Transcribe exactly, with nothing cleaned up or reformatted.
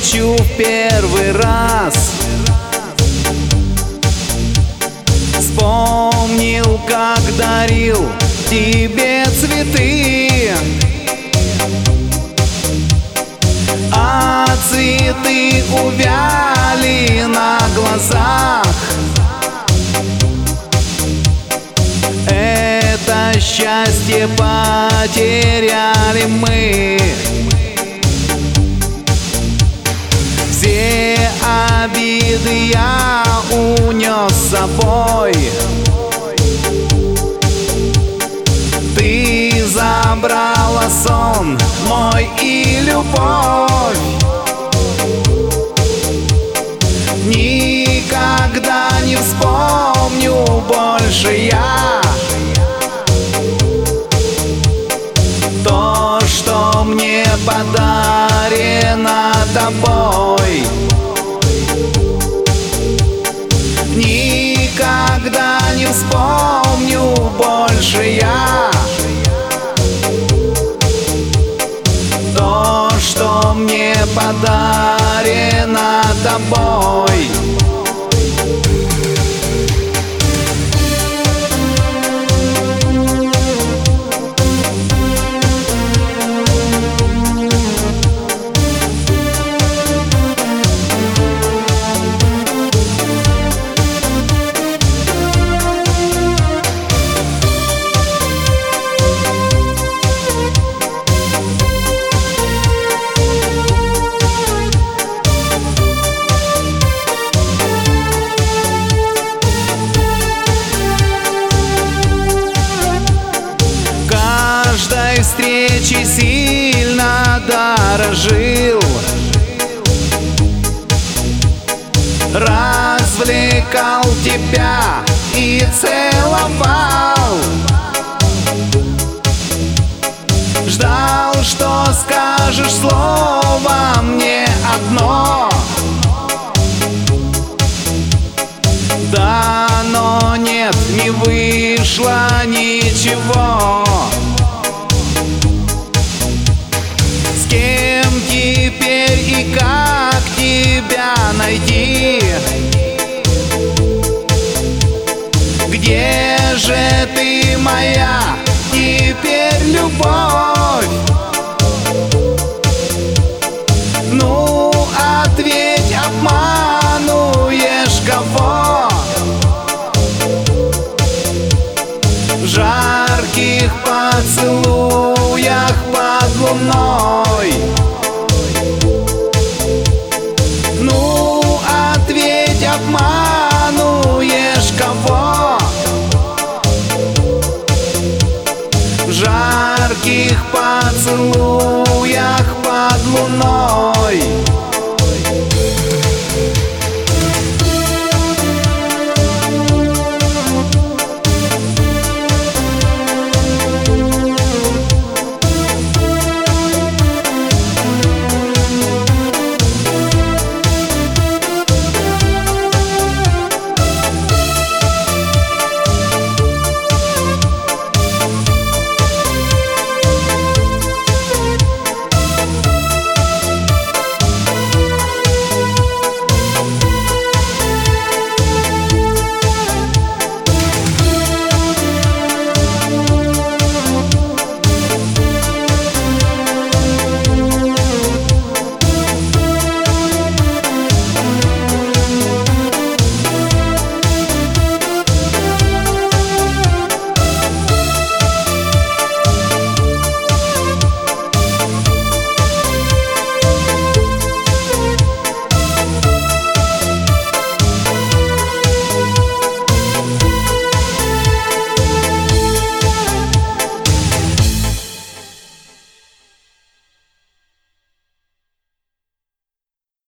встречу в первый раз вспомнил, как дарил тебе цветы, а цветы увяли на глазах. Это счастье потеряли мы. Все обиды я унес с собой. Ты забрала сон мой и любовь. Никогда не вспомню больше я то, что мне подарено тобой. Никогда не вспомню больше я то, что мне подарено тобой. Каждой встречи сильно дорожил, развлекал тебя и целовал. Ждал, что скажешь слово мне одно. Да, но нет, не вышло ничего. С кем теперь и как тебя найти? Где же ты, моя теперь любовь? Ну, ответь, обманываешь кого? В жарких поцелуях